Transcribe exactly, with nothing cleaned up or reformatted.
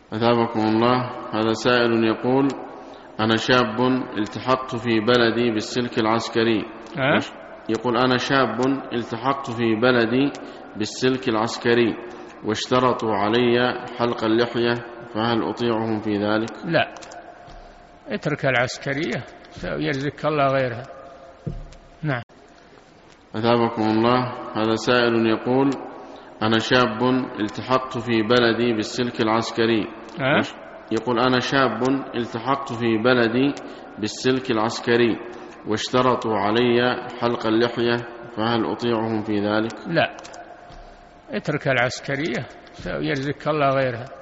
أثابكم الله. هذا سائل يقول: أنا شاب التحقت في بلدي بالسلك العسكري. أه؟ يقول: أنا شاب التحقت في بلدي بالسلك العسكري واشترطوا علي حلق اللحية، فهل أطيعهم في ذلك؟ لا، اترك العسكرية يرزقك الله غيرها. نعم. أثابكم الله. هذا سائل يقول: أنا شاب التحقت في بلدي بالسلك العسكري. أه؟ يقول: أنا شاب التحقت في بلدي بالسلك العسكري واشترطوا علي حلق اللحية، فهل أطيعهم في ذلك؟ لا، اترك العسكرية يرزقك الله غيرها.